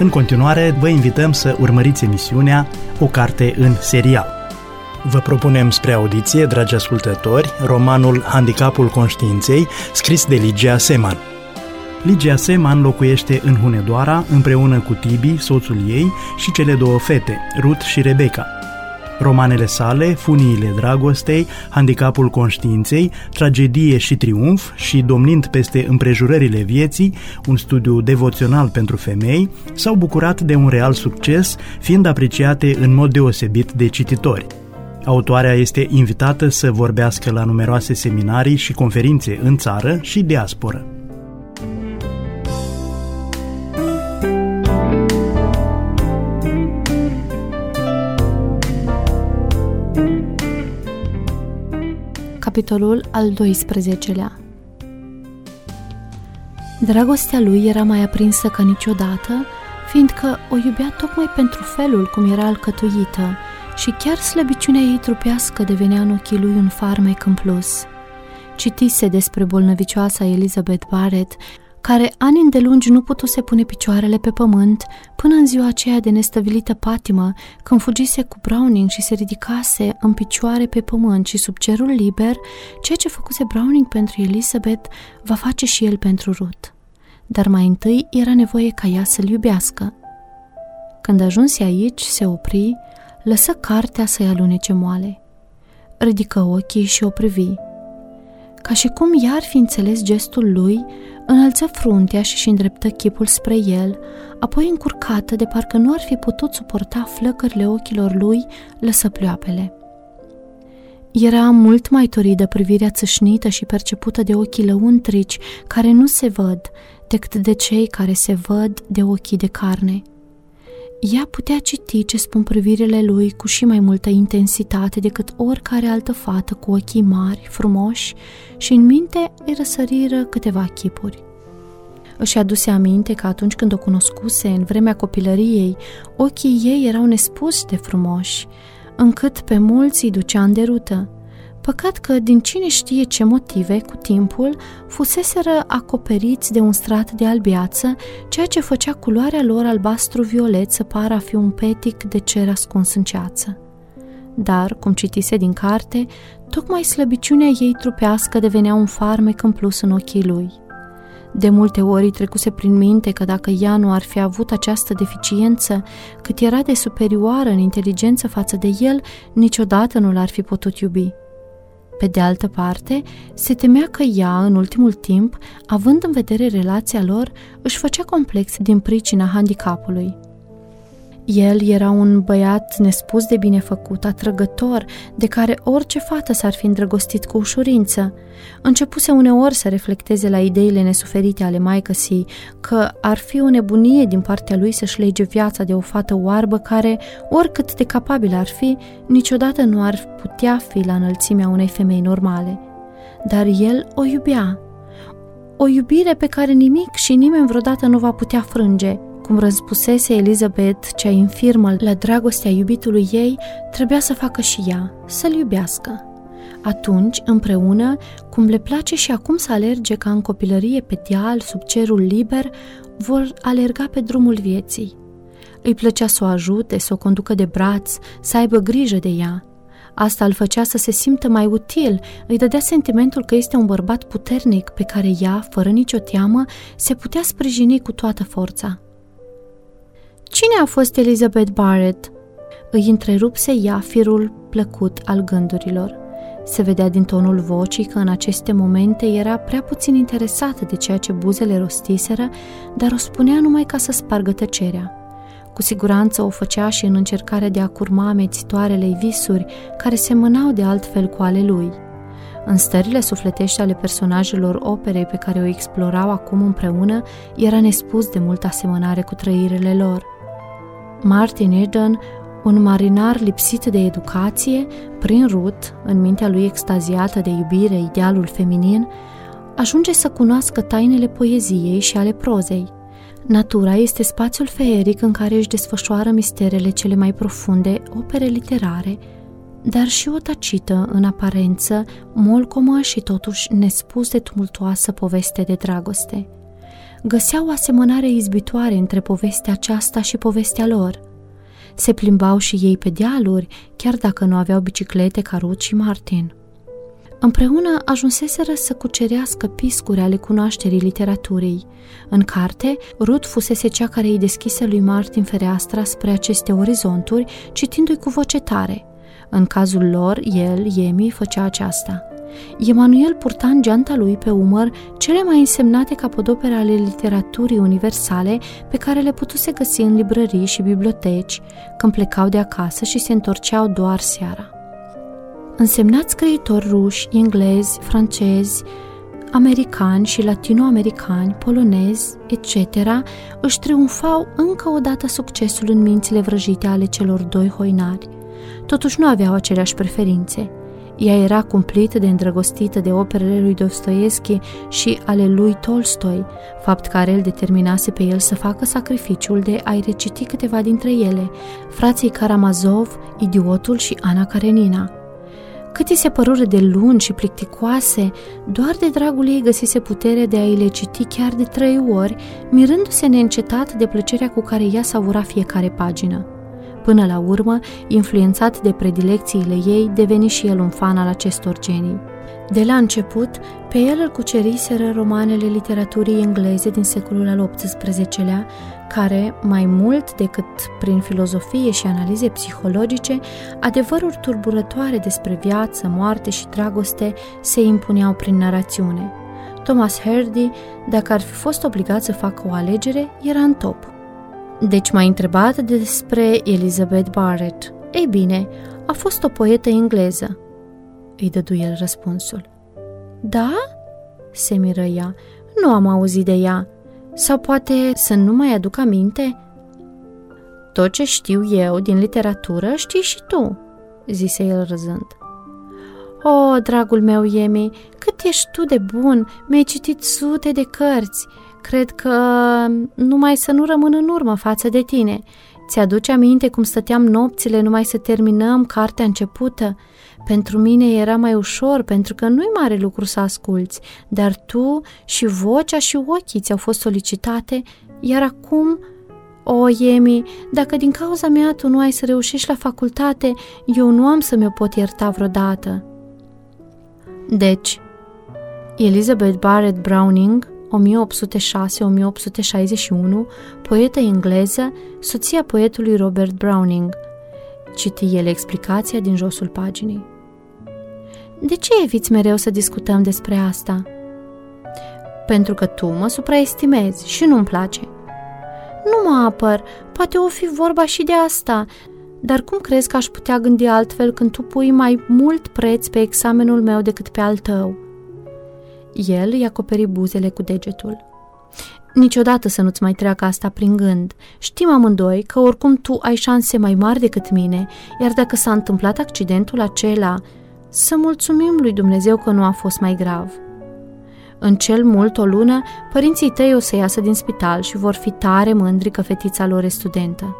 În continuare, vă invităm să urmăriți emisiunea O carte în serial. Vă propunem spre audiție, dragi ascultători, romanul Handicapul conștiinței, scris de Ligia Seman. Ligia Seman locuiește în Hunedoara împreună cu Tibi, soțul ei, și cele două fete, Ruth și Rebecca. Romanele sale, Funiile dragostei, Handicapul conștiinței, Tragedie și triumf și Domnind peste împrejurările vieții, un studiu devoțional pentru femei, s-au bucurat de un real succes, fiind apreciate în mod deosebit de cititori. Autoarea este invitată să vorbească la numeroase seminarii și conferințe în țară și diasporă. Capitolul al 12-lea. Dragostea lui era mai aprinsă ca niciodată, fiindcă o iubea tocmai pentru felul cum era alcătuită și chiar slăbiciunea ei trupească devenea în ochii lui un farmec în plus. Citise despre bolnăvicioasa Elizabeth Barrett, care ani îndelungi nu putuse pune picioarele pe pământ, până în ziua aceea de nestăvilită patimă, când fugise cu Browning și se ridicase în picioare pe pământ și sub cerul liber, ceea ce făcuse Browning pentru Elizabeth va face și el pentru Ruth. Dar mai întâi era nevoie ca ea să-l iubească. Când ajunse aici, se opri, lăsă cartea să-i alunece moale. Ridică ochii și o privi. Ca și cum ea ar fi înțeles gestul lui, înălță fruntea și îndreptă chipul spre el, apoi încurcată de parcă nu ar fi putut suporta flăcările ochilor lui, lăsă pleoapele. Era mult mai toridă privirea țâșnită și percepută de ochii lăuntrici, care nu se văd, decât de cei care se văd de ochii de carne. Ea putea citi ce spun privirile lui cu și mai multă intensitate decât oricare altă fată cu ochii mari, frumoși, și în minte îi răsăriră câteva chipuri. Își aduse aminte că atunci când o cunoscuse, în vremea copilăriei, ochii ei erau nespus de frumoși, încât pe mulți îi ducea în derută. Păcat că, din cine știe ce motive, cu timpul, fuseseră acoperiți de un strat de albiață, ceea ce făcea culoarea lor albastru-violet să pară a fi un petic de cer ascuns în ceață. Dar, cum citise din carte, tocmai slăbiciunea ei trupească devenea un farmec în plus în ochii lui. De multe ori îi trecuse prin minte că dacă ea nu ar fi avut această deficiență, cât era de superioară în inteligență față de el, niciodată nu l-ar fi putut iubi. Pe de altă parte, se temea că ea, în ultimul timp, având în vedere relația lor, își făcea complex din pricina handicapului. El era un băiat nespus de binefăcut, atrăgător, de care orice fată s-ar fi îndrăgostit cu ușurință. Începuse uneori să reflecteze la ideile nesuferite ale maicăsii, că ar fi o nebunie din partea lui să-și lege viața de o fată oarbă care, oricât de capabilă ar fi, niciodată nu ar putea fi la înălțimea unei femei normale. Dar el o iubea. O iubire pe care nimic și nimeni vreodată nu va putea frânge. Cum răspusese Elizabeth, cea infirmă la dragostea iubitului ei, trebuia să facă și ea, să-l iubească. Atunci, împreună, cum le place și acum să alerge ca în copilărie pe deal, sub cerul liber, vor alerga pe drumul vieții. Îi plăcea să o ajute, să o conducă de braț, să aibă grijă de ea. Asta îl făcea să se simtă mai util, îi dădea sentimentul că este un bărbat puternic pe care ea, fără nicio teamă, se putea sprijini cu toată forța. Cine a fost Elizabeth Barrett? Îi întrerupse ea firul plăcut al gândurilor. Se vedea din tonul vocii că în aceste momente era prea puțin interesată de ceea ce buzele rostiseră, dar o spunea numai ca să spargă tăcerea. Cu siguranță o făcea și în încercarea de a curma amețitoarele visuri care semănau de altfel cu ale lui. În stările sufletești ale personajelor operei pe care o explorau acum împreună, era nespus de multă asemănare cu trăirile lor. Martin Eden, un marinar lipsit de educație, prin Ruth, în mintea lui extaziată de iubire, idealul feminin, ajunge să cunoască tainele poeziei și ale prozei. Natura este spațiul feeric în care își desfășoară misterele cele mai profunde, opere literare, dar și o tacită, în aparență, molcomă și totuși nespus de tumultuoasă poveste de dragoste. găseau o asemănare izbitoare între povestea aceasta și povestea lor. Se plimbau și ei pe dealuri, chiar dacă nu aveau biciclete ca Ruth și Martin. Împreună ajunseseră să cucerească piscuri ale cunoașterii literaturii. În carte, Ruth fusese cea care îi deschise lui Martin fereastra spre aceste orizonturi, citindu-i cu voce tare. În cazul lor, Amy, făcea aceasta. Emanuel purta în geanta lui pe umăr cele mai însemnate capodopere ale literaturii universale pe care le putuse găsi în librării și biblioteci, când plecau de acasă și se întorceau doar seara. Însemnați scriitori ruși, englezi, francezi, americani și latinoamericani, polonezi, etc., își triumfau încă o dată succesul în mințile vrăjite ale celor doi hoinari. Totuși nu aveau aceleași preferințe. Ea era cumplit de îndrăgostită de operele lui Dostoievski și ale lui Tolstoi, fapt care îl determinase pe el să facă sacrificiul de a-i reciti câteva dintre ele, frații Karamazov, Idiotul și Ana Karenina. Cât îi se părură de lungi și plicticoase, doar de dragul ei găsise putere de a-i le citi chiar de 3 ori, mirându-se neîncetat de plăcerea cu care ea savura fiecare pagină. Până la urmă, influențat de predilecțiile ei, deveni și el un fan al acestor genii. De la început, pe el îl cuceriseră romanele literaturii engleze din secolul al XVIII-lea, care, mai mult decât prin filozofie și analize psihologice, adevăruri turburătoare despre viață, moarte și dragoste se impuneau prin narațiune. Thomas Hardy, dacă ar fi fost obligat să facă o alegere, era în top. Deci m-a întrebat despre Elizabeth Barrett. Ei bine, a fost o poetă engleză, îi dădu el răspunsul. Da? Se miră ea. Nu am auzit de ea. Sau poate să nu mai aduc aminte? Tot ce știu eu din literatură știi și tu, zise el râzând. O, dragul meu, Amy, cât ești tu de bun, mi-ai citit sute de cărți. Cred că numai să nu rămân în urmă față de tine. Ți-aduce aminte cum stăteam nopțile numai să terminăm cartea începută? Pentru mine era mai ușor, pentru că nu-i mare lucru să asculți, dar tu și vocea și ochii ți-au fost solicitate, iar acum... O, Amy, dacă din cauza mea tu nu ai să reușești la facultate, eu nu am să mi-o pot ierta vreodată. Deci, Elizabeth Barrett Browning, 1806-1861, poetă engleză, soția poetului Robert Browning. Citi el explicația din josul paginii. De ce eviți mereu să discutăm despre asta? Pentru că tu mă supraestimezi și nu-mi place. Nu mă apăr, poate o fi vorba și de asta, dar cum crezi că aș putea gândi altfel când tu pui mai mult preț pe examenul meu decât pe al tău? El îi acoperi buzele cu degetul. Niciodată să nu-ți mai treacă asta prin gând. Știm amândoi că oricum tu ai șanse mai mari decât mine, iar dacă s-a întâmplat accidentul acela, să mulțumim lui Dumnezeu că nu a fost mai grav. În cel mult o lună, părinții tăi o să iasă din spital și vor fi tare mândri că fetița lor e studentă.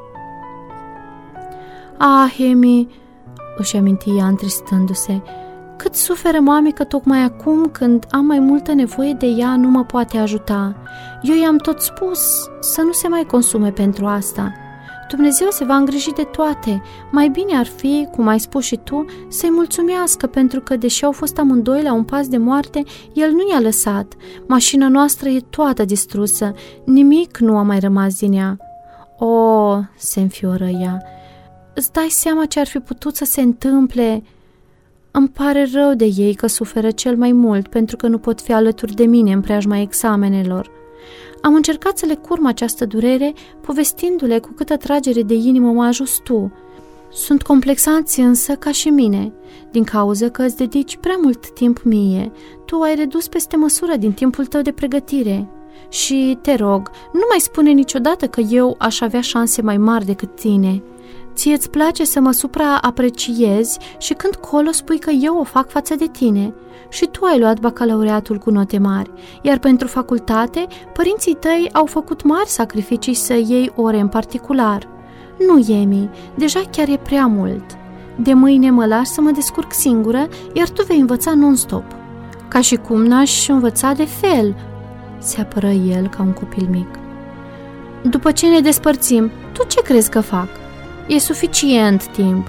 Ah, Amy, își aminti ea întristându-se, cât suferă mami că tocmai acum, când am mai multă nevoie de ea, nu mă poate ajuta. Eu i-am tot spus să nu se mai consume pentru asta. Dumnezeu se va îngriji de toate. Mai bine ar fi, cum ai spus și tu, să-i mulțumească, pentru că, deși au fost amândoi la un pas de moarte, el nu i-a lăsat. Mașina noastră e toată distrusă. Nimic nu a mai rămas din ea. O, se înfioră ea. Îți dai seama ce ar fi putut să se întâmple? Îmi pare rău de ei că suferă cel mai mult pentru că nu pot fi alături de mine în preajma examenelor. Am încercat să le curm această durere, povestindu-le cu câtă tragere de inimă mă ajuți tu. Sunt complexați însă ca și mine, din cauza că îți dedici prea mult timp mie. Tu ai redus peste măsură din timpul tău de pregătire. Și, te rog, nu mai spune niciodată că eu aș avea șanse mai mari decât tine. Ție-ți place să mă supraapreciezi și când colo spui că eu o fac față de tine. Și tu ai luat bacalaureatul cu note mari, iar pentru facultate, părinții tăi au făcut mari sacrificii să iei ore în particular. Nu, Amy, deja chiar e prea mult. De mâine mă lași să mă descurc singură, iar tu vei învăța non-stop. Ca și cum n-aș învăța de fel. se apără el ca un copil mic. După ce ne despărțim, tu ce crezi că fac? E suficient timp.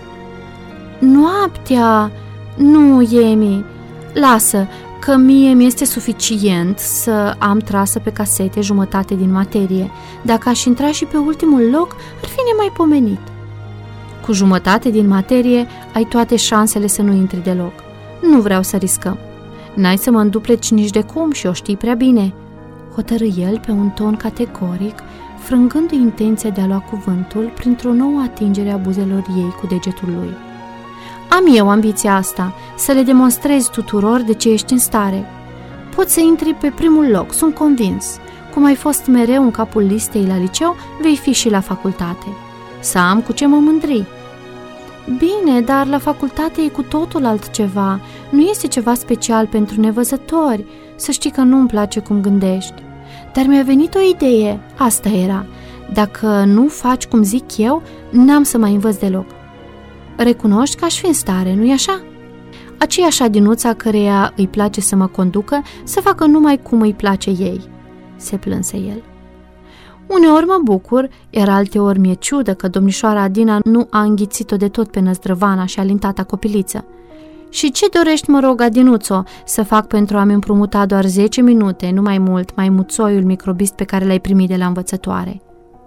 Noaptea... Nu, Emi, lasă, că mie mi-este suficient să am trasă pe casete jumătate din materie. Dacă aș intra și pe ultimul loc, ar fi nemaipomenit. Cu jumătate din materie ai toate șansele să nu intri deloc. Nu vreau să riscăm. N-ai să mă îndupleci nici de cum și o știi prea bine, hotărâ el pe un ton categoric, frângându-i intenția de a lua cuvântul printr-o nouă atingere a buzelor ei cu degetul lui. Am eu ambiția asta, să le demonstrez tuturor de ce ești în stare. Poți să intri pe primul loc, sunt convins. Cum ai fost mereu în capul listei la liceu, vei fi și la facultate. Să am cu ce mă mândri. Bine, dar la facultate e cu totul altceva. Nu este ceva special pentru nevăzători. Să știi că nu-mi place cum gândești. Dar mi-a venit o idee, asta era. Dacă nu faci cum zic eu, n-am să mai învăț deloc. Recunoști că aș fi în stare, nu-i așa? Aceeași adinuța căreia îi place să mă conducă, să facă numai cum îi place ei, se plânse el. Uneori mă bucur, iar alteori mi-e ciudă că domnișoara Adina nu a înghițit-o de tot pe năzdrăvana și alintata copiliță. Și ce dorești, mă rog, Adinuțo, să fac pentru a-mi împrumuta doar 10 minute, nu mai mult, maimuțoiul microbist pe care l-ai primit de la învățătoare?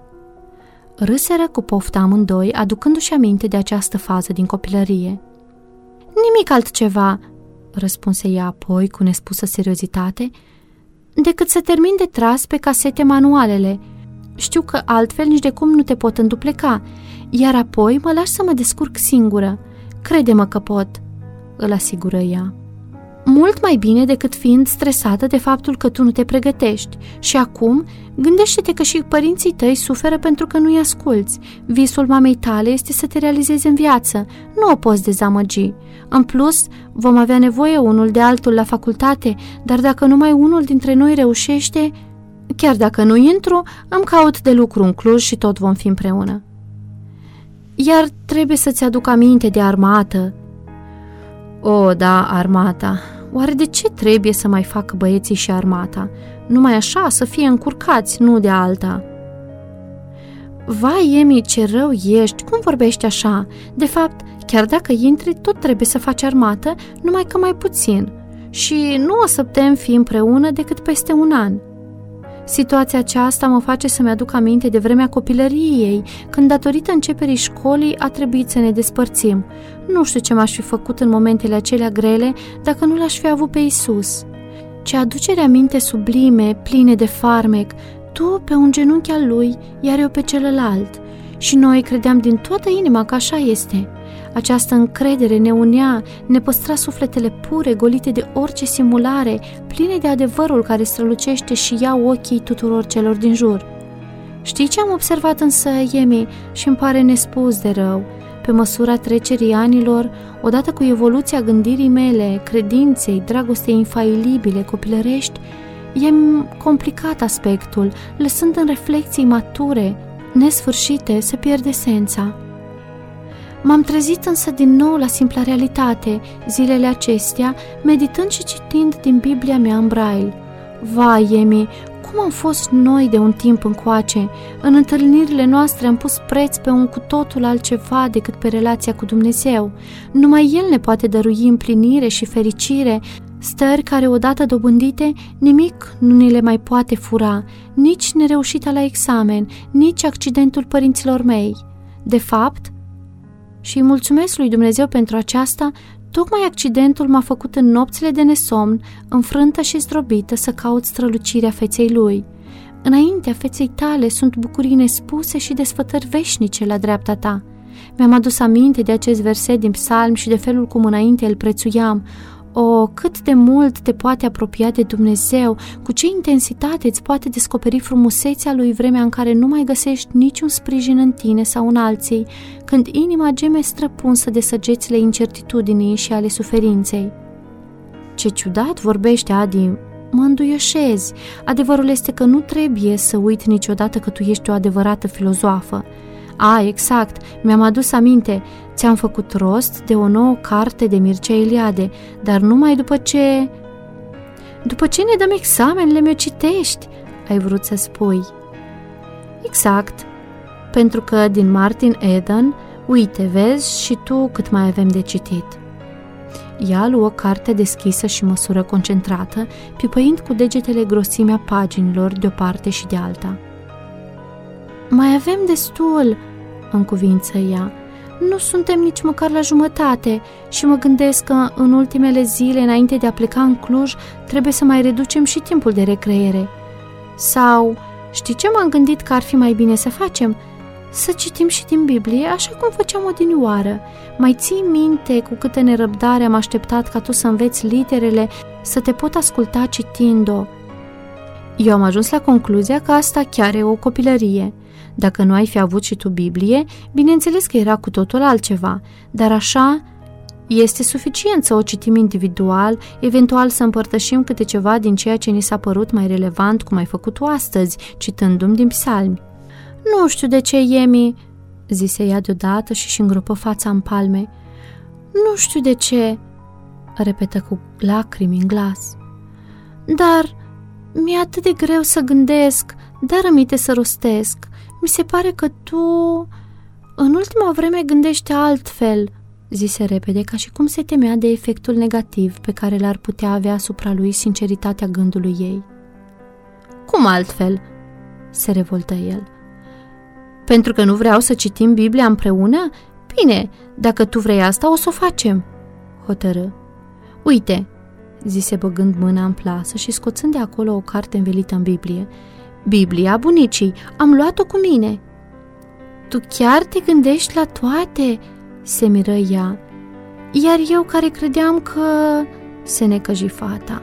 Râseră cu poftă amândoi, aducându-și aminte de această fază din copilărie. Nimic altceva, răspunse ea apoi cu nespusă seriozitate, decât să termin de tras pe casete manualele. Știu că altfel nici de cum nu te pot îndupleca, iar apoi mă lași să mă descurc singură. Crede-mă că pot, îl asigură ea. Mult mai bine decât fiind stresată de faptul că tu nu te pregătești. Și acum, gândește-te că și părinții tăi suferă pentru că nu-i asculți. Visul mamei tale este să te realizezi în viață. Nu o poți dezamăgi. În plus, vom avea nevoie unul de altul la facultate, dar dacă numai unul dintre noi reușește, chiar dacă nu intru, îmi caut de lucru în Cluj și tot vom fi împreună. Iar trebuie să-ți aduc aminte de armată. O, da, armata. Oare de ce trebuie să mai facă băieții și armata? Numai așa, să fie încurcați, nu de alta. Vai, Emi, ce rău ești, cum vorbești așa? De fapt, chiar dacă intri, tot trebuie să faci armată, numai că mai puțin. Și nu o să putem fi împreună decât peste un an. Situația aceasta mă face să-mi aduc aminte de vremea copilăriei, când, datorită începerii școlii, a trebuit să ne despărțim. Nu știu ce m-aș fi făcut în momentele acelea grele dacă nu l-aș fi avut pe Iisus. Ce aducere aminte sublime, pline de farmec, tu pe un genunchi al lui, iar eu pe celălalt. Și noi credeam din toată inima că așa este. Această încredere ne unea, ne păstra sufletele pure, golite de orice simulare, pline de adevărul care strălucește și ia ochii tuturor celor din jur. Știi ce am observat însă, Emi, și îmi pare nespus de rău? Pe măsura trecerii anilor, odată cu evoluția gândirii mele, credinței, dragostei infailibile, copilărești, i-am complicat aspectul, lăsând în reflexii mature, nesfârșite, să pierd esența. M-am trezit însă din nou la simpla realitate, zilele acestea, meditând și citind din Biblia mea în braille. Vai, Emi, cum am fost noi de un timp încoace! În întâlnirile noastre am pus preț pe un cu totul altceva decât pe relația cu Dumnezeu. Numai El ne poate dărui împlinire și fericire, stări care, odată dobândite, nimic nu ni le mai poate fura, nici nereușita la examen, nici accidentul părinților mei. De fapt, și îi mulțumesc lui Dumnezeu pentru aceasta, tocmai accidentul m-a făcut în nopțile de nesomn, înfrântă și zdrobită, să caut strălucirea feței lui. Înaintea feței tale sunt bucurii nespuse și desfătări veșnice la dreapta ta. Mi-am adus aminte de acest verset din Psalm și de felul cum înainte îl prețuiam. O, cât de mult te poate apropia de Dumnezeu, cu ce intensitate îți poate descoperi frumusețea lui vremea în care nu mai găsești niciun sprijin în tine sau în alții, când inima geme străpunsă de săgețile incertitudinii și ale suferinței. Ce ciudat vorbește, Adi, mă înduioșezi. Adevărul este că nu trebuie să uit niciodată că tu ești o adevărată filozoafă. Exact, mi-am adus aminte, ți-am făcut rost de o nouă carte de Mircea Eliade, dar numai după ce... După ce ne dăm examenele, mi-o citești, ai vrut să spui. Exact, pentru că din Martin Eden, uite, vezi și tu cât mai avem de citit. Ea luă cartea deschisă și măsură concentrată, pipăind cu degetele grosimea paginilor de o parte și de alta. Mai avem destul, încuvință ea. Nu suntem nici măcar la jumătate și mă gândesc că în ultimele zile, înainte de a pleca în Cluj, trebuie să mai reducem și timpul de recreere. Sau, știi ce m-am gândit că ar fi mai bine să facem? Să citim și din Biblie, așa cum făceam odinioară. Mai ții minte cu câtă nerăbdare am așteptat ca tu să înveți literele, să te pot asculta citind-o. Eu am ajuns la concluzia că asta chiar e o copilărie. Dacă nu ai fi avut și tu Biblie, bineînțeles că era cu totul altceva, dar așa este suficient să o citim individual, eventual să împărtășim câte ceva din ceea ce ni s-a părut mai relevant, cum ai făcut tu astăzi, citându-mi din psalmi. Nu știu de ce, Emi, zise ea deodată și îngropă fața în palme. Nu știu de ce, repetă cu lacrimi în glas. Dar mi-e atât de greu să gândesc, dar aminte să rostesc. Mi se pare că tu, în ultima vreme, gândești altfel, zise repede, ca și cum se temea de efectul negativ pe care l-ar putea avea asupra lui sinceritatea gândului ei. Cum altfel? Se revoltă el. Pentru că nu vreau să citim Biblia împreună? Bine, dacă tu vrei asta, o să o facem, hotărâ. Uite, zise băgând mâna în plasă și scoțând de acolo o carte învelită în Biblie. Biblia bunicii, am luat-o cu mine. Tu chiar te gândești la toate? Se miră ea. Iar eu care credeam că... se necăji fata.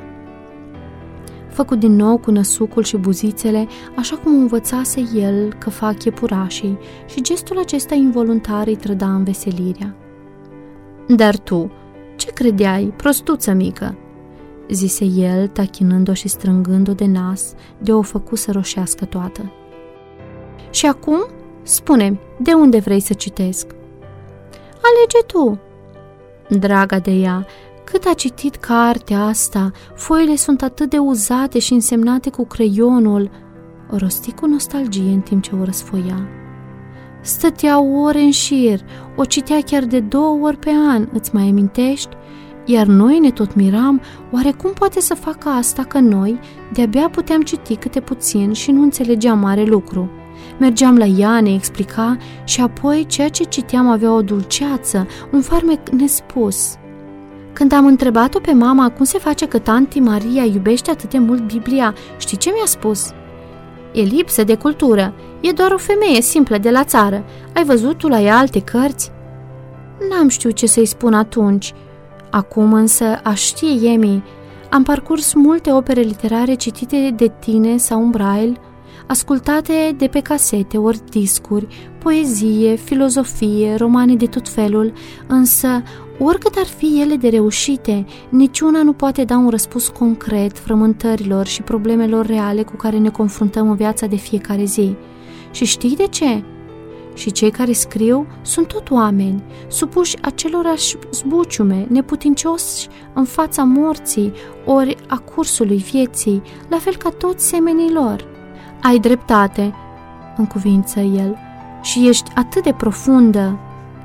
Făcu din nou cu năsucul și buzițele, așa cum învățase el că fac iepurașii, și gestul acesta involuntar îi trăda înveselirea. Dar tu, ce credeai, prostuță mică? Zise el, tachinând-o și strângând-o de nas, de o făcu să roșească toată. Și acum, spune-mi, de unde vrei să citesc? Alege tu. Draga de ea, cât a citit cartea asta, foile sunt atât de uzate și însemnate cu creionul, o rosti cu nostalgie în timp ce o răsfoia. Stătea ore în șir, o citea chiar de 2 ori pe an, îți mai amintești? Iar noi ne tot miram, oare cum poate să facă asta, că noi de-abia puteam citi câte puțin și nu înțelegeam mare lucru. Mergeam la ea, ne explica și apoi ceea ce citeam avea o dulceață, un farmec nespus. Când am întrebat-o pe mama cum se face că tanti Maria iubește atât de mult Biblia, știi ce mi-a spus? E lipsă de cultură, e doar o femeie simplă de la țară. Ai văzut tu la ea alte cărți? N-am știut ce să-i spun atunci. Acum însă aș ști, Emi. Am parcurs multe opere literare citite de tine sau în braille, ascultate de pe casete ori discuri, poezie, filozofie, romane de tot felul, însă, oricât ar fi ele de reușite, niciuna nu poate da un răspuns concret frământărilor și problemelor reale cu care ne confruntăm în viața de fiecare zi. Și știi de ce? Și cei care scriu sunt tot oameni, supuși acelorași zbuciume, neputincioși în fața morții ori a cursului vieții, la fel ca toți semenii lor. Ai dreptate, încuvință el, și ești atât de profundă.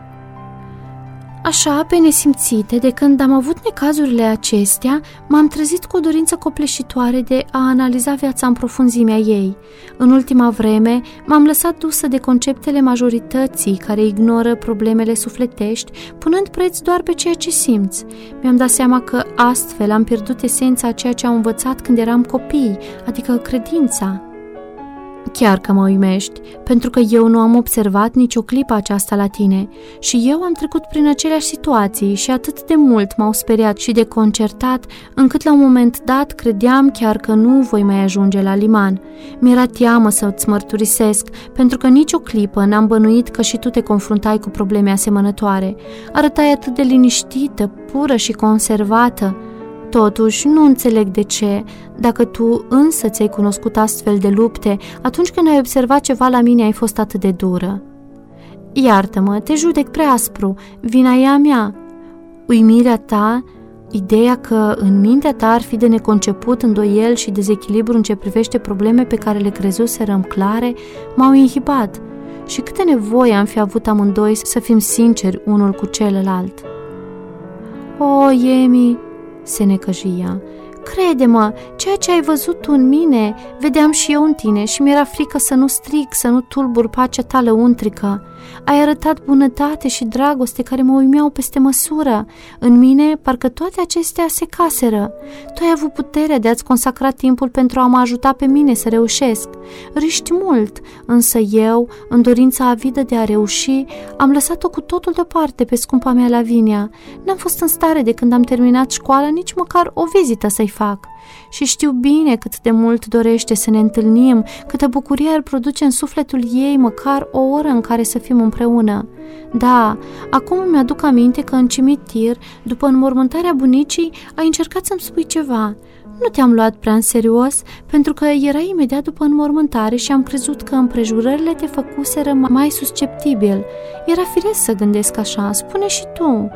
Așa, pe nesimțite, de când am avut necazurile acestea, m-am trezit cu o dorință copleșitoare de a analiza viața în profunzimea ei. În ultima vreme, m-am lăsat dusă de conceptele majorității care ignoră problemele sufletești, punând preț doar pe ceea ce simți. Mi-am dat seama că astfel am pierdut esența a ceea ce am învățat când eram copii, adică credința. Chiar că mă uimești, pentru că eu nu am observat nicio clipă aceasta la tine și eu am trecut prin aceleași situații și atât de mult m-au speriat și deconcertat, încât la un moment dat credeam chiar că nu voi mai ajunge la liman. Mi-era teamă să-ți mărturisesc, pentru că nicio clipă n-am bănuit că și tu te confruntai cu probleme asemănătoare. Arătai atât de liniștită, pură și conservată. Totuși, nu înțeleg de ce, dacă tu însă ți-ai cunoscut astfel de lupte, atunci când ai observat ceva la mine ai fost atât de dură. Iartă-mă, te judec prea aspru, vina e a mea. Uimirea ta Ideea că în mintea ta ar fi de neconceput îndoiel și dezechilibru în ce privește probleme pe care le crezuserăm clare, m-au inhibat. Și câte nevoie am fi avut amândoi să fim sinceri unul cu celălalt. O, Emi, se necăji ea, crede-mă, ceea ce ai văzut tu în mine, vedeam și eu în tine și mi-era frică să nu stric, să nu tulbur pacea ta lăuntrică. Ai arătat bunătate și dragoste care mă uimeau peste măsură. În mine, parcă toate acestea se caseră. Tu ai avut puterea de a-ți consacra timpul pentru a mă ajuta pe mine să reușesc. Riști mult, însă eu, în dorința avidă de a reuși, am lăsat-o cu totul deoparte pe scumpa mea Lavinia. N-am fost în stare de când am terminat școala nici măcar o vizită să-i fac. Și știu bine cât de mult dorește să ne întâlnim, câtă bucurie ar produce în sufletul ei măcar o oră în care să fim împreună. Da, acum îmi aduc aminte că în cimitir, după înmormântarea bunicii, ai încercat să-mi spui ceva. Nu te-am luat prea în serios, pentru că era imediat după înmormântare și am crezut că împrejurările te făcuseră mai susceptibil. Era firesc să gândesc așa, spune și tu.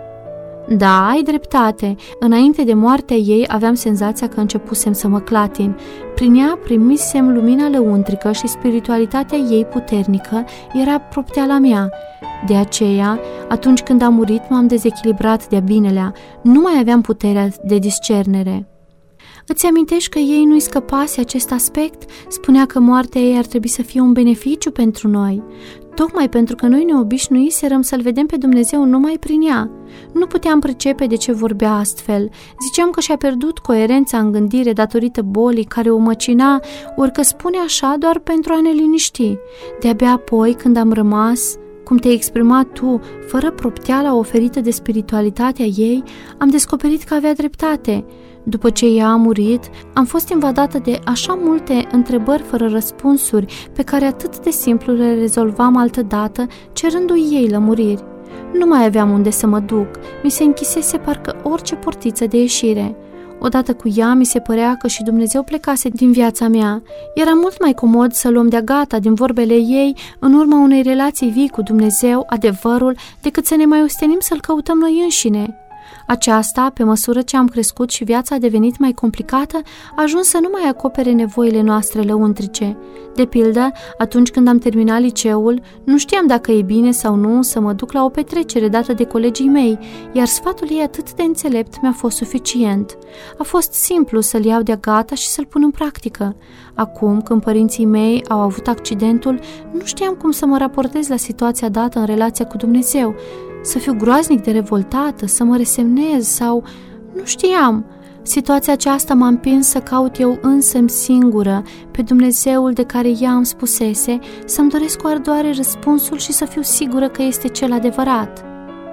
Da, ai dreptate. Înainte de moartea ei aveam senzația că începusem să mă clatin. Prin ea primisem lumina lăuntrică și spiritualitatea ei puternică era propteala mea. De aceea, atunci când a murit, m-am dezechilibrat de-a binelea. Nu mai aveam puterea de discernere. Îți amintești că ei nu-i scăpase acest aspect? Spunea că moartea ei ar trebui să fie un beneficiu pentru noi. Tocmai pentru că noi ne obișnuiserăm să-L vedem pe Dumnezeu numai prin ea. Nu puteam pricepe de ce vorbea astfel. Ziceam că și-a pierdut coerența în gândire datorită bolii care o măcina, ori că spune așa doar pentru a ne liniști. De-abia apoi, când am rămas, cum te-ai exprimat tu, fără propteala oferită de spiritualitatea ei, am descoperit că avea dreptate. După ce ea a murit, am fost invadată de așa multe întrebări fără răspunsuri, pe care atât de simplu le rezolvam altădată, cerându-i ei lămuriri. Nu mai aveam unde să mă duc, mi se închisese parcă orice portiță de ieșire. Odată cu ea, mi se părea că și Dumnezeu plecase din viața mea. Era mult mai comod să luăm de-a gata din vorbele ei, în urma unei relații vii cu Dumnezeu, adevărul, decât să ne mai ostenim să-L căutăm noi înșine. Aceasta, pe măsură ce am crescut și viața a devenit mai complicată, a ajuns să nu mai acopere nevoile noastre lăuntrice. De pildă, atunci când am terminat liceul, nu știam dacă e bine sau nu să mă duc la o petrecere dată de colegii mei, iar sfatul ei atât de înțelept mi-a fost suficient. A fost simplu să-l iau de-a gata și să-l pun în practică. Acum, când părinții mei au avut accidentul, nu știam cum să mă raportez la situația dată în relația cu Dumnezeu. Să fiu groaznic de revoltată, să mă resemnez sau... Nu știam. Situația aceasta m-a împins să caut eu însă-mi singură pe Dumnezeul de care ea îmi spusese, să-mi doresc cu ardoare răspunsul și să fiu sigură că este cel adevărat.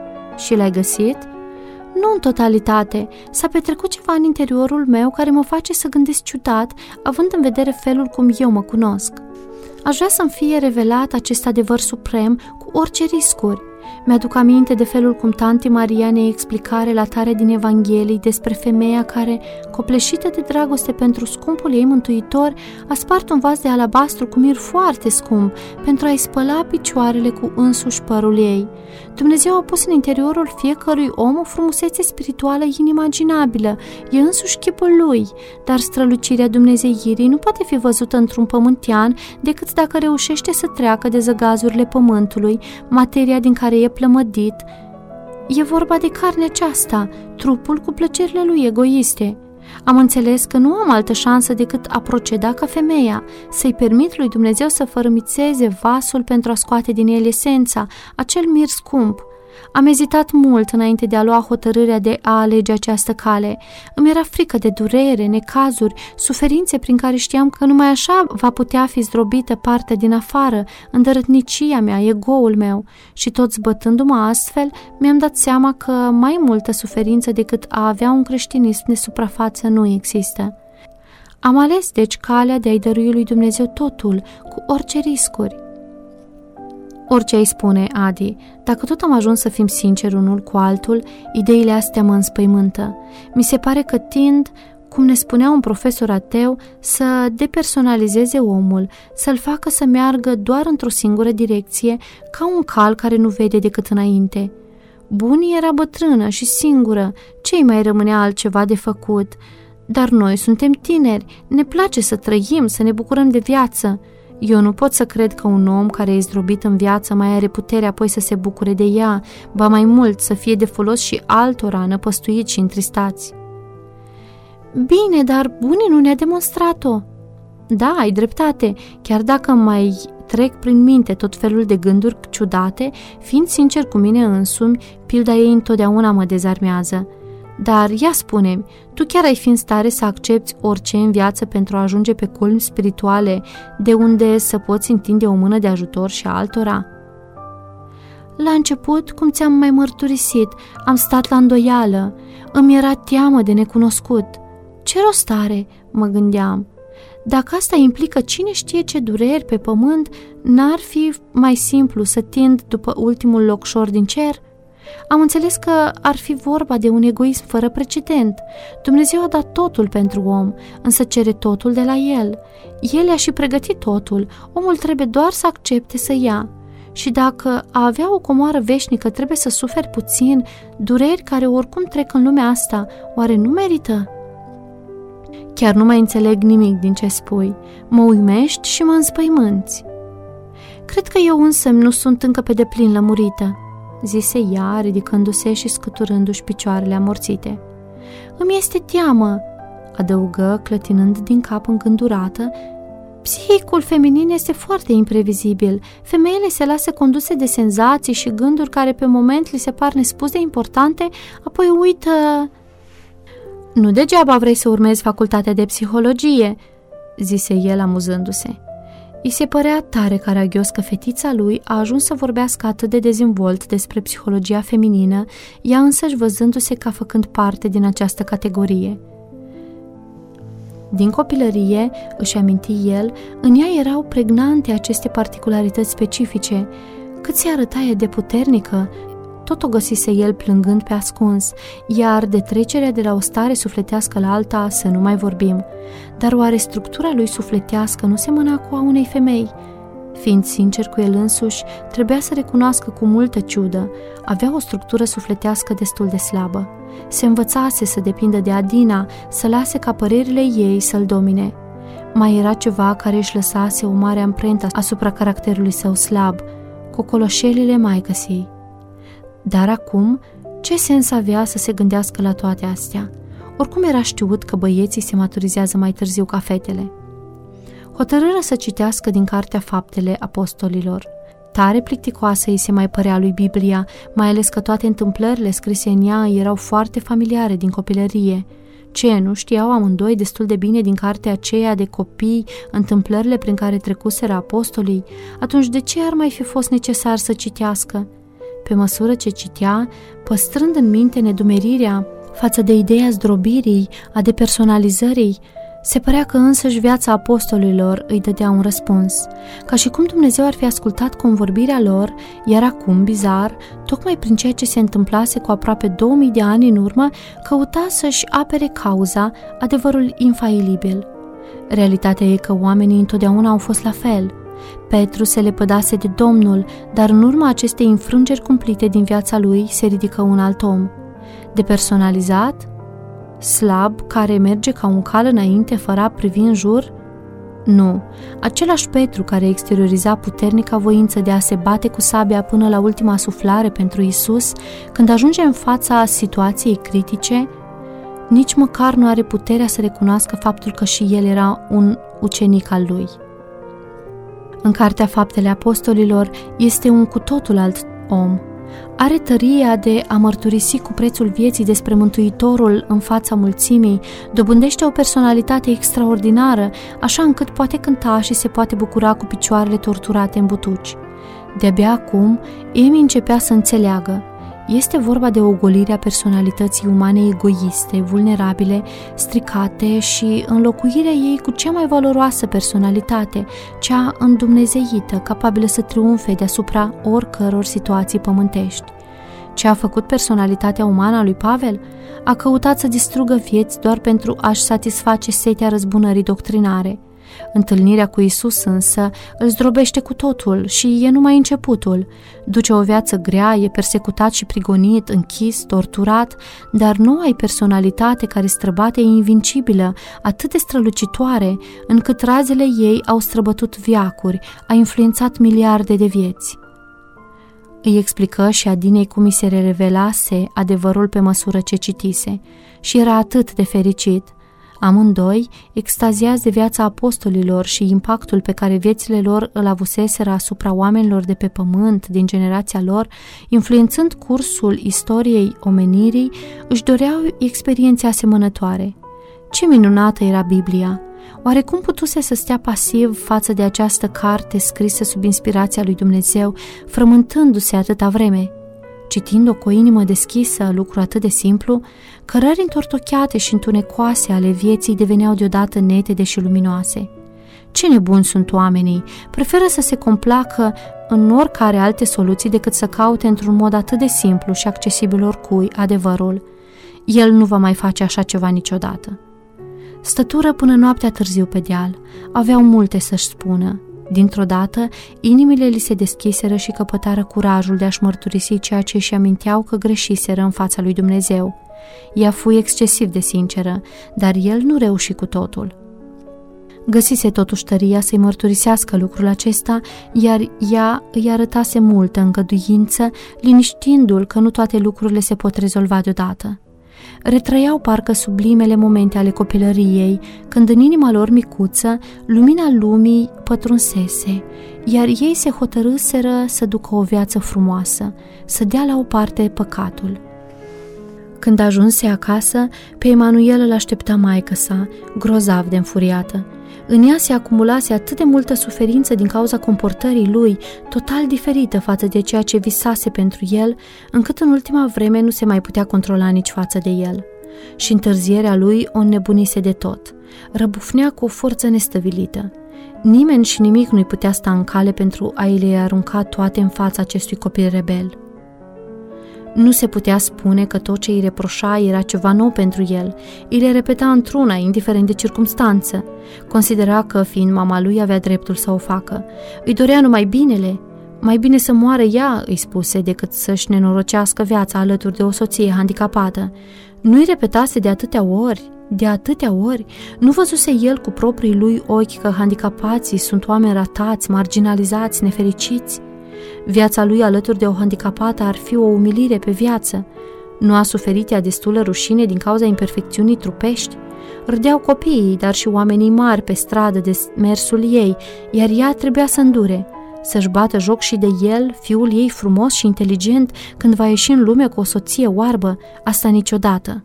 Și l-ai găsit? Nu în totalitate. S-a petrecut ceva în interiorul meu care mă face să gândesc ciudat, având în vedere felul cum eu mă cunosc. Aș vrea să-mi fie revelat acest adevăr suprem cu orice riscuri. Mi-aduc aminte de felul cum tanti Maria ne explica relatarea din Evanghelii despre femeia care, copleșită de dragoste pentru scumpul ei mântuitor, a spart un vas de alabastru cu mir foarte scump pentru a-i spăla picioarele cu însuși părul ei. Dumnezeu a pus în interiorul fiecărui om o frumusețe spirituală inimaginabilă, e însuși chipul lui, dar strălucirea dumnezeirii nu poate fi văzută într-un pământean decât dacă reușește să treacă de zăgazurile pământului, materia din care e plămădit. E vorba de carnea aceasta, trupul cu plăcerile lui egoiste. Am înțeles că nu am altă șansă decât a proceda ca femeia, să-i permit lui Dumnezeu să fărâmițeze vasul pentru a scoate din el esența, acel mir scump. Am ezitat mult înainte de a lua hotărârea de a alege această cale. Îmi era frică de durere, necazuri, suferințe prin care știam că numai așa va putea fi zdrobită partea din afară, îndărătnicia mea, egoul meu. Și tot zbătându-mă astfel, mi-am dat seama că mai multă suferință decât a avea un creștinism de suprafață nu există. Am ales, deci, calea de a-i dărui lui Dumnezeu totul, cu orice riscuri. Orice ai spune, Adi, dacă tot am ajuns să fim sinceri unul cu altul, ideile astea mă înspăimântă. Mi se pare că tind, cum ne spunea un profesor ateu, să depersonalizeze omul, să-l facă să meargă doar într-o singură direcție, ca un cal care nu vede decât înainte. Bunii era bătrână și singură, ce-i mai rămânea altceva de făcut? Dar noi suntem tineri, ne place să trăim, să ne bucurăm de viață. Eu nu pot să cred că un om care e zdrobit în viață mai are puterea apoi să se bucure de ea, ba mai mult să fie de folos și altora năpăstuiți și întristați. Bine, dar bunii nu ne-a demonstrat-o. Da, ai dreptate, chiar dacă mai trec prin minte tot felul de gânduri ciudate, fiind sincer cu mine însumi, pilda ei întotdeauna mă dezarmează. Dar ia spune-mi, tu chiar ai fi în stare să accepti orice în viață pentru a ajunge pe culmi spirituale, de unde să poți întinde o mână de ajutor și altora? La început, cum ți-am mai mărturisit, am stat la îndoială, îmi era teamă de necunoscut. Ce rost are, mă gândeam. Dacă asta implică cine știe ce dureri pe pământ, n-ar fi mai simplu să tind după ultimul locșor din cer? Am înțeles că ar fi vorba de un egoism fără precedent. Dumnezeu a dat totul pentru om, însă cere totul de la el. El i-a și pregătit totul, omul trebuie doar să accepte să ia. Și dacă a avea o comoară veșnică trebuie să suferi puțin, dureri care oricum trec în lumea asta, oare nu merită? Chiar nu mai înțeleg nimic din ce spui. Mă uimești și mă înspăimânți. Cred că eu însă nu sunt încă pe deplin lămurită, zise ea, ridicându-se și scuturându-și picioarele amorțite. Îmi este teamă, adăugă, clătinând din cap îngândurată. Psihicul feminin este foarte imprevizibil. Femeile se lasă conduse de senzații și gânduri care pe moment li se par nespus de importante, apoi uită... Nu degeaba vrei să urmezi facultatea de psihologie, zise el amuzându-se. I se părea tare caragios că fetița lui a ajuns să vorbească atât de dezvolt despre psihologia feminină, ea însăși văzându-se ca făcând parte din această categorie. Din copilărie, își aminti el, în ea erau pregnante aceste particularități specifice. Cât se arăta ea de puternică, tot o găsise el plângând pe ascuns, iar de trecerea de la o stare sufletească la alta să nu mai vorbim. Dar oare structura lui sufletească nu semăna cu a unei femei? Fiind sincer cu el însuși, trebuia să recunoască cu multă ciudă, avea o structură sufletească destul de slabă. Se învățase să depindă de Adina, să lase ca părerile ei să-l domine. Mai era ceva care își lăsase o mare amprentă asupra caracterului său slab, cocoloșelile maicăsii. Dar acum, ce sens avea să se gândească la toate astea? Oricum era știut că băieții se maturizează mai târziu ca fetele. Hotărâră să citească din Cartea Faptele Apostolilor. Tare plicticoasă îi se mai părea lui Biblia, mai ales că toate întâmplările scrise în ea erau foarte familiare din copilărie. Ce, nu știau amândoi destul de bine din cartea aceea de copii întâmplările prin care trecuseră apostolii? Atunci de ce ar mai fi fost necesar să citească? Pe măsură ce citea, păstrând în minte nedumerirea față de ideea zdrobirii, a depersonalizării, se părea că însăși viața apostolilor îi dădea un răspuns, ca și cum Dumnezeu ar fi ascultat convorbirea lor, iar acum, bizar, tocmai prin ceea ce se întâmplase cu aproape 2000 de ani în urmă, căuta să-și apere cauza, adevărul infailibil. Realitatea e că oamenii întotdeauna au fost la fel. Petru se lepădase de Domnul, dar în urma acestei înfrângeri cumplite din viața lui se ridică un alt om. Depersonalizat? Slab, care merge ca un cal înainte fără a privi în jur? Nu, același Petru care exterioriza puternica voință de a se bate cu sabia până la ultima suflare pentru Isus, când ajunge în fața situației critice, nici măcar nu are puterea să recunoască faptul că și el era un ucenic al lui. În Cartea Faptele Apostolilor este un cu totul alt om. Are tăria de a mărturisi cu prețul vieții despre Mântuitorul în fața mulțimii, dobândește o personalitate extraordinară, așa încât poate cânta și se poate bucura cu picioarele torturate în butuci. De-abia acum, Emi începea să înțeleagă. Este vorba de o ogolire a personalității umane egoiste, vulnerabile, stricate și înlocuirea ei cu cea mai valoroasă personalitate, cea îndumnezeită, capabilă să triumfe deasupra oricăror situații pământești. Ce a făcut personalitatea umană a lui Pavel? A căutat să distrugă vieți doar pentru a-și satisface setea răzbunării doctrinare. Întâlnirea cu Iisus însă îl zdrobește cu totul și e numai începutul. Duce o viață grea, e persecutat și prigonit, închis, torturat, dar noua personalitate care străbate e invincibilă, atât de strălucitoare, încât razele ei au străbătut veacuri, a influențat miliarde de vieți. Îi explică și Adinei cum i se revelase adevărul pe măsură ce citise și era atât de fericit. Amândoi extaziați de viața apostolilor și impactul pe care viețile lor îl avuseseră asupra oamenilor de pe pământ din generația lor, influențând cursul istoriei omenirii, își doreau experiențe asemănătoare. Ce minunată era Biblia! Oare cum putuse să stea pasiv față de această carte scrisă sub inspirația lui Dumnezeu, frământându-se atâta vreme? Citind-o cu o inimă deschisă, lucru atât de simplu, cărări întortocheate și întunecoase ale vieții deveneau deodată netede și luminoase. Ce nebuni sunt oamenii! Preferă să se complacă în oricare alte soluții decât să caute într-un mod atât de simplu și accesibil oricui adevărul. El nu va mai face așa ceva niciodată. Stătură până noaptea târziu pe deal. Aveau multe să-și spună. Dintr-o dată, inimile li se deschiseră și căpătară curajul de a-și mărturisi ceea ce își aminteau că greșiseră în fața lui Dumnezeu. Ea fu excesiv de sinceră, dar el nu reuși cu totul. Găsise totuși tăria să-i mărturisească lucrul acesta, iar ea îi arătase multă îngăduință, liniștindu-l că nu toate lucrurile se pot rezolva deodată. Retrăiau parcă sublimele momente ale copilăriei, când în inima lor micuță lumina lumii pătrunsese, iar ei se hotărâseră să ducă o viață frumoasă, să dea la o parte păcatul. Când ajunse acasă, pe Emanuel îl aștepta maică-sa, grozav de înfuriată. În ea se acumulase atât de multă suferință din cauza comportării lui, total diferită față de ceea ce visase pentru el, încât în ultima vreme nu se mai putea controla nici față de el. Și întârzierea lui o înnebunise de tot. Răbufnea cu o forță nestăvilită. Nimeni și nimic nu-i putea sta în cale pentru a-i le arunca toate în fața acestui copil rebel. Nu se putea spune că tot ce îi reproșa era ceva nou pentru el. Îi le repeta într-una, indiferent de circumstanță. Considera că, fiind mama lui, avea dreptul să o facă. Îi dorea numai binele. Mai bine să moară ea, îi spuse, decât să-și nenorocească viața alături de o soție handicapată. Nu-i repetase de atâtea ori, nu văzuse el cu proprii lui ochi că handicapații sunt oameni ratați, marginalizați, nefericiți? Viața lui alături de o handicapată ar fi o umilire pe viață. Nu a suferit ea destulă rușine din cauza imperfecțiunii trupești? Râdeau copiii, dar și oamenii mari pe stradă de mersul ei, iar ea trebuia să îndure, să-și bată joc și de el, fiul ei frumos și inteligent, când va ieși în lume cu o soție oarbă, asta niciodată.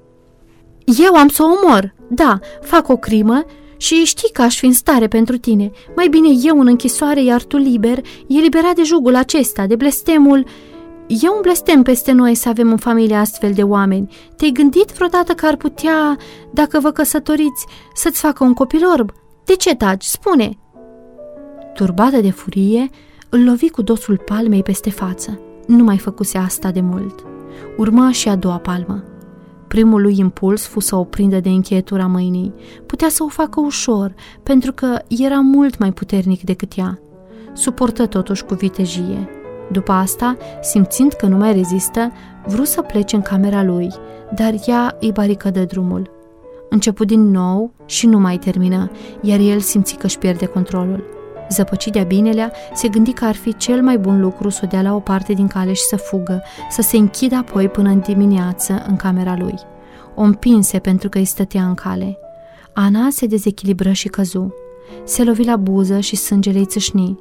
Eu am să o omor, da, fac o crimă, și știi că aș fi în stare pentru tine. Mai bine eu în închisoare, iar tu liber, eliberat de jugul acesta, de blestemul. E un blestem peste noi să avem în familie astfel de oameni. Te-ai gândit vreodată că ar putea, dacă vă căsătoriți, să-ți facă un copil orb? De ce taci? Spune!" Turbată de furie, îl lovi cu dosul palmei peste față. Nu mai făcuse asta de mult. Urma și a doua palmă. Primul lui impuls fu să o prindă de încheietura mâinii. Putea să o facă ușor, pentru că era mult mai puternic decât ea. Suportă totuși cu vitejie. După asta, simțind că nu mai rezistă, vrut să plece în camera lui, dar ea îi baricădă drumul. Începu din nou și nu mai termină, iar el simți că își pierde controlul. Zăpăcit de-a binelea, se gândi că ar fi cel mai bun lucru să o dea la o parte din cale și să fugă, să se închidă apoi până în dimineață în camera lui. O împinse pentru că îi stătea în cale. Ana se dezechilibră și căzu. Se lovi la buză și sângele îi țâșni.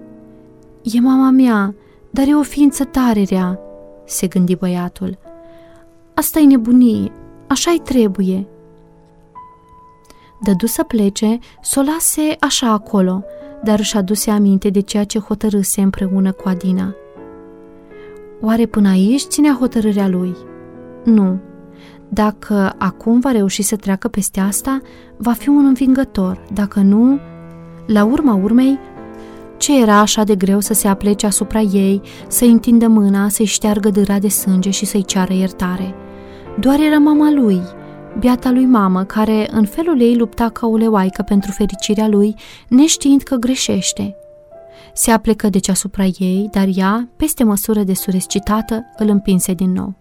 E mama mea, dar e o ființă tare rea, se gândi băiatul. Asta-i nebunie, așa-i trebuie. Dădu să plece, s-o lase așa acolo, dar își aduse aminte de ceea ce hotărâse împreună cu Adina. Oare până aici ținea hotărârea lui? Nu. Dacă acum va reuși să treacă peste asta, va fi un învingător. Dacă nu, la urma urmei, ce era așa de greu să se aplece asupra ei, să-i întindă mâna, să-i șteargă dâra de sânge și să-i ceară iertare? Doar era mama lui. biata lui mamă, care în felul ei lupta ca o leoaică pentru fericirea lui, neștiind că greșește. Se aplecă deci asupra ei, dar ea, peste măsură de surescitată, îl împinse din nou.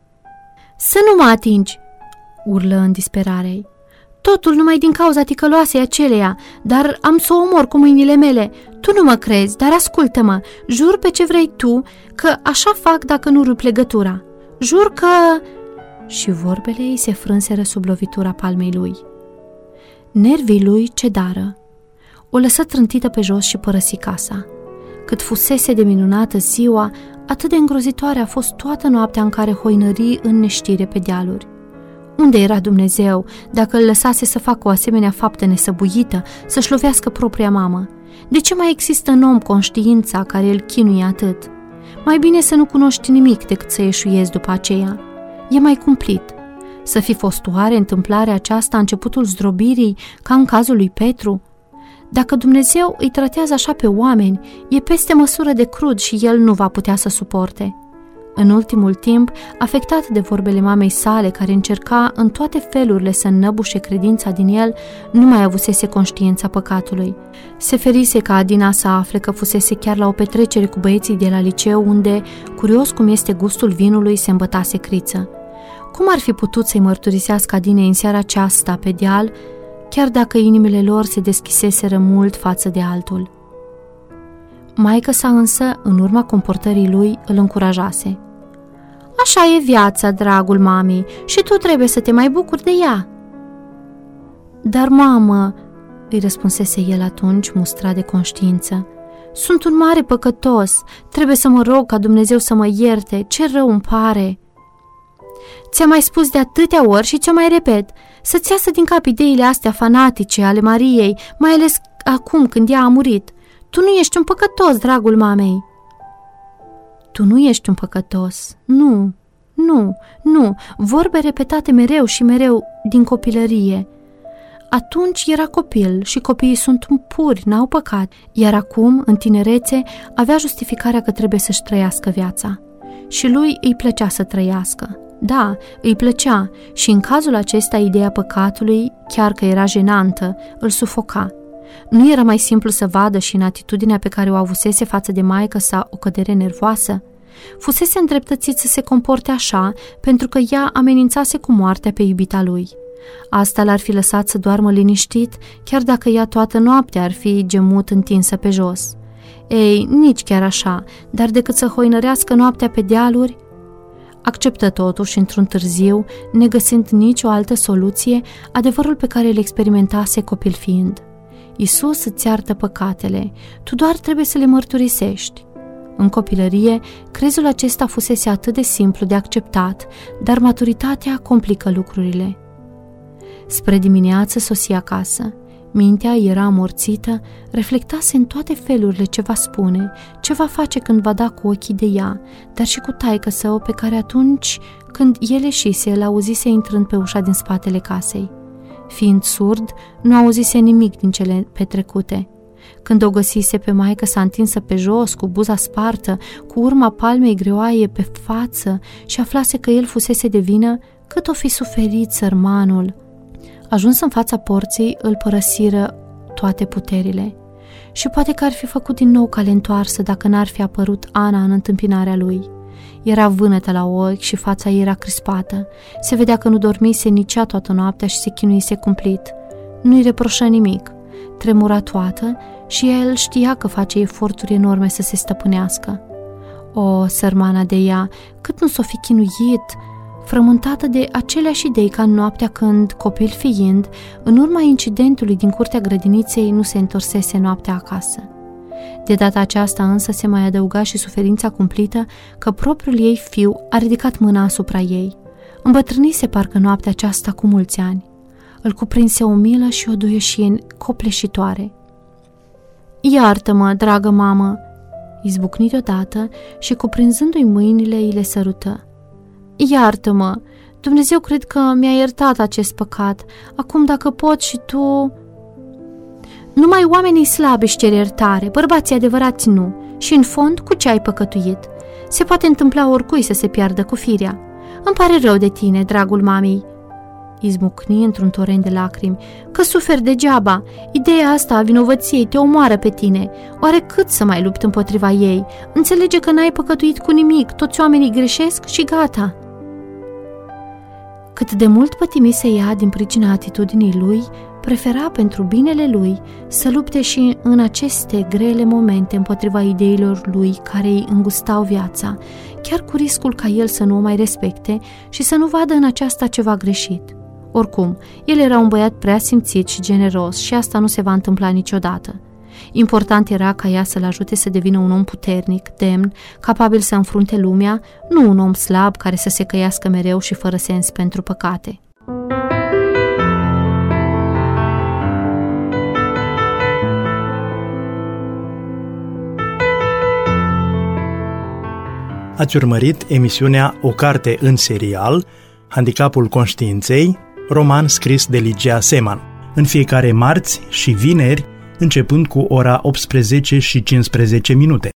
Să nu mă atingi!" urlă în disperare. Totul numai din cauza ticăloasei aceleia, dar am să o omor cu mâinile mele. Tu nu mă crezi, dar ascultă-mă, jur pe ce vrei tu că așa fac dacă nu rup legătura. Jur că..." Și vorbele ei se frânseră sub lovitura palmei lui. Nervii lui cedară. O lăsă trântită pe jos și părăsi casa. Cât fusese de minunată ziua, atât de îngrozitoare a fost toată noaptea în care hoinări în neștire pe dealuri. Unde era Dumnezeu dacă îl lăsase să facă o asemenea faptă nesăbuită, să-și lovească propria mamă? De ce mai există în om conștiința care îl chinuie atât? Mai bine să nu cunoști nimic decât să eșuiezi după aceea. E mai cumplit. Să fi fost oare întâmplarea aceasta începutul zdrobirii, ca în cazul lui Petru? Dacă Dumnezeu îi tratează așa pe oameni, e peste măsură de crud și el nu va putea să suporte. În ultimul timp, afectat de vorbele mamei sale, care încerca în toate felurile să înnăbușe credința din el, nu mai avusese conștiința păcatului. Se ferise ca Adina să afle că fusese chiar la o petrecere cu băieții de la liceu, unde, curios cum este gustul vinului, se îmbătase criță. Cum ar fi putut să-i mărturisească Adinei în seara aceasta pe deal, chiar dacă inimile lor se deschiseseră mult față de altul? Maică-sa însă, în urma comportării lui, îl încurajase. Așa e viața, dragul mamei, și tu trebuie să te mai bucuri de ea. Dar, mamă, îi răspunsese el atunci, mustrat de conștiință, sunt un mare păcătos, trebuie să mă rog ca Dumnezeu să mă ierte, ce rău îmi pare. Ți-am mai spus de atâtea ori și ți-o mai repet, să-ți iasă din cap ideile astea fanatice ale Mariei, mai ales acum când ea a murit. Tu nu ești un păcătos, dragul mamei. Tu nu ești un păcătos. Nu, vorbe repetate mereu și mereu din copilărie. Atunci era copil și copiii sunt puri, n-au păcat, iar acum, în tinerețe, avea justificarea că trebuie să-și trăiască viața. Și lui îi plăcea să trăiască. Da, îi plăcea și în cazul acesta ideea păcatului, chiar că era jenantă, îl sufoca. Nu era mai simplu să vadă și în atitudinea pe care o avusese față de maică-sa o cădere nervoasă? Fusese îndreptățit să se comporte așa pentru că ea amenințase cu moartea pe iubita lui. Asta l-ar fi lăsat să doarmă liniștit, chiar dacă ea toată noaptea ar fi gemut întinsă pe jos. Ei, nici chiar așa, dar decât să hoinărească noaptea pe dealuri, acceptă totuși într-un târziu, negăsind nicio altă soluție, adevărul pe care îl experimentase copil fiind. Iisus îți iartă păcatele, tu doar trebuie să le mărturisești. În copilărie, crezul acesta fusese atât de simplu de acceptat, dar maturitatea complică lucrurile. Spre dimineață sosi acasă. Mintea era amorțită, reflectase în toate felurile ce va spune, ce va face când va da cu ochii de ea, dar și cu taică-său pe care atunci, când el ieșise, l-auzise intrând pe ușa din spatele casei. Fiind surd, nu auzise nimic din cele petrecute. Când o găsise pe maică-sa întinsă pe jos, cu buza spartă, cu urma palmei greoaie pe față și aflase că el fusese de vină, cât o fi suferit sărmanul. Ajuns în fața porții, îl părăsiră toate puterile. Și poate că ar fi făcut din nou cale întoarsă dacă n-ar fi apărut Ana în întâmpinarea lui. Era vânătă la ochi și fața ei era crispată. Se vedea că nu dormise nici ea toată noaptea și se chinuise cumplit. Nu-i reproșă nimic. Tremura toată și el știa că face eforturi enorme să se stăpânească. O, sărmana de ea, cât nu s-o fi chinuit, frământată de aceleași idei ca în noaptea când, copil fiind, în urma incidentului din curtea grădiniței nu se întorsese noaptea acasă. De data aceasta însă se mai adăuga și suferința cumplită că propriul ei fiu a ridicat mâna asupra ei. Îmbătrânise parcă noaptea aceasta cu mulți ani. Îl cuprinse o milă și o duieșie copleșitoare. Iartă-mă, dragă mamă!" izbucni deodată și cuprinzându-i mâinile îi le sărută. Iartă-mă! Dumnezeu cred că mi-a iertat acest păcat. Acum dacă pot și tu... Numai oamenii slabi își cer iertare, bărbații adevărați nu. Și în fond, cu ce ai păcătuit? Se poate întâmpla oricui să se piardă cu firea. Îmi pare rău de tine, dragul mamei. izbucni într-un torent de lacrimi, că suferi degeaba. Ideea asta a vinovăției te omoară pe tine. Oare cât să mai lupți împotriva ei? Înțelege că n-ai păcătuit cu nimic, toți oamenii greșesc și gata. Cât de mult pătimise ea din pricina atitudinii lui, prefera pentru binele lui să lupte și în aceste grele momente împotriva ideilor lui care îi îngustau viața, chiar cu riscul ca el să nu o mai respecte și să nu vadă în aceasta ceva greșit. Oricum, el era un băiat prea simțit și generos și asta nu se va întâmpla niciodată. Important era ca ea să-l ajute să devină un om puternic, demn, capabil să înfrunte lumea, nu un om slab care să se căiască mereu și fără sens pentru păcate. Ați urmărit emisiunea O carte în serial, Handicapul conștiinței, roman scris de Ligia Seman, în fiecare marți și vineri, începând cu ora 18:15.